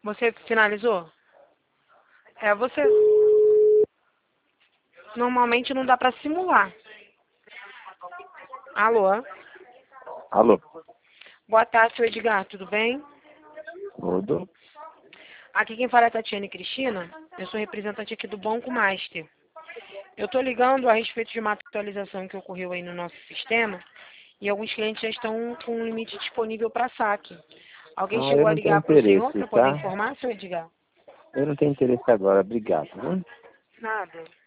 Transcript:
Você finalizou? Você... Normalmente não dá pra simular. Alô? Alô? Boa tarde, seu Edgar, tudo bem? Tudo? Aqui quem fala é a Tatiane Cristina. Eu sou representante aqui do Banco Master. Eu tô ligando a respeito de uma atualização que ocorreu aí no nosso sistema e alguns clientes já estão com um limite disponível para saque. Alguém Eu chegou a não tenho ligar para o senhor interesse, para poder tá? informar, seu Edgar? Eu não tenho interesse agora, obrigado. Viu? Nada.